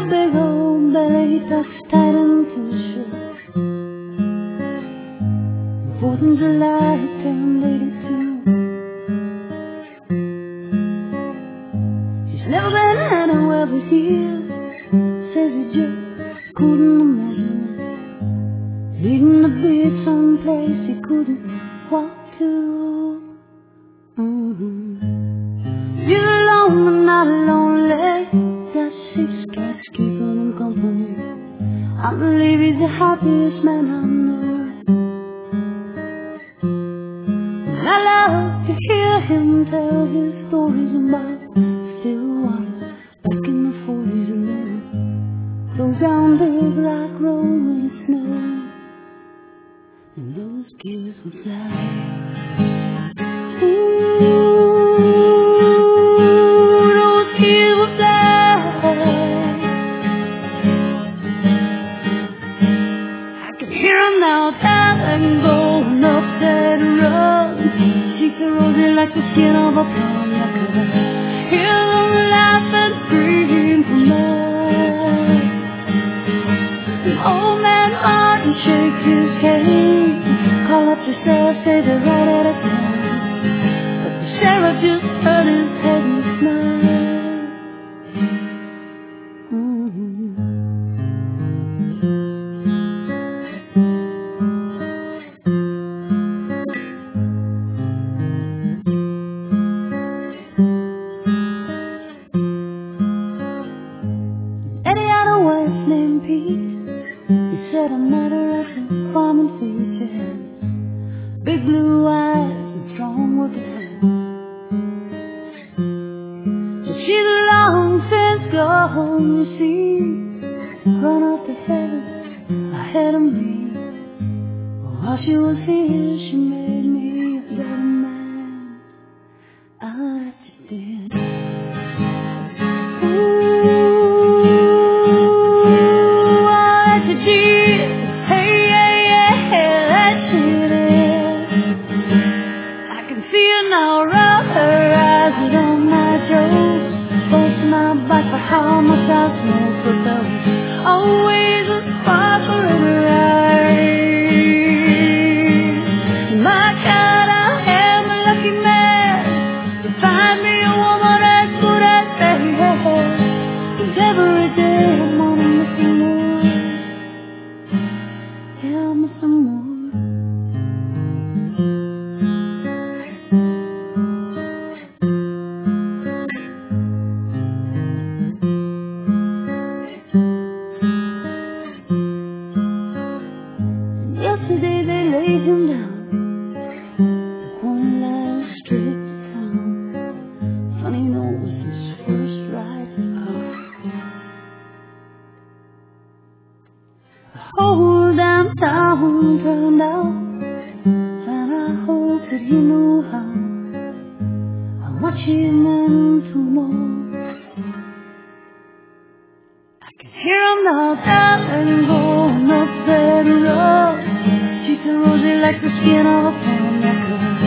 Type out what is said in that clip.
big old belly tucks tight into his shirt. 4th of July, he turned 82. He's never been anywhere but here. Says he just couldn't imagine needing to be someplace he couldn't walk to. You're alone but not lonely. Got 6 cats keeping him company. I believe he's the happiest man I know. And I love to hear him tell his stories about still waters back in the 40s alone. Goes down big like rolling snow, and those gears would fly. Ooh, those gears would fly. I can hear him now telling, going up that road. Cheeks are rosy like the skin of a palm. I could hear them laugh and scream for more. Old man Martin shakes his cane. Call up the sheriff, say they're right at a town. But the sheriff just turned his head and smiled. Eddie had a wife named Pete. He said I met her at the farm in Feature. Big blue eyes and strong working hands. But she's long since gone, you see. Run off to heaven ahead of me. While she was here, she made me a better man. I just did. How much I smoke, but there was always a spark for her eyes. My God, I am a lucky man to find me a woman as good as that. 'Cause every day I'm gonna miss some more. Yeah, I'll miss some more. Yesterday they laid him down. The one last straight to town. Funny, it was his first ride out. The whole damn town turned out, and I hope that he knew how much he meant to more. I can hear him now telling, going up that road. She's so rosy like the skin of a palm.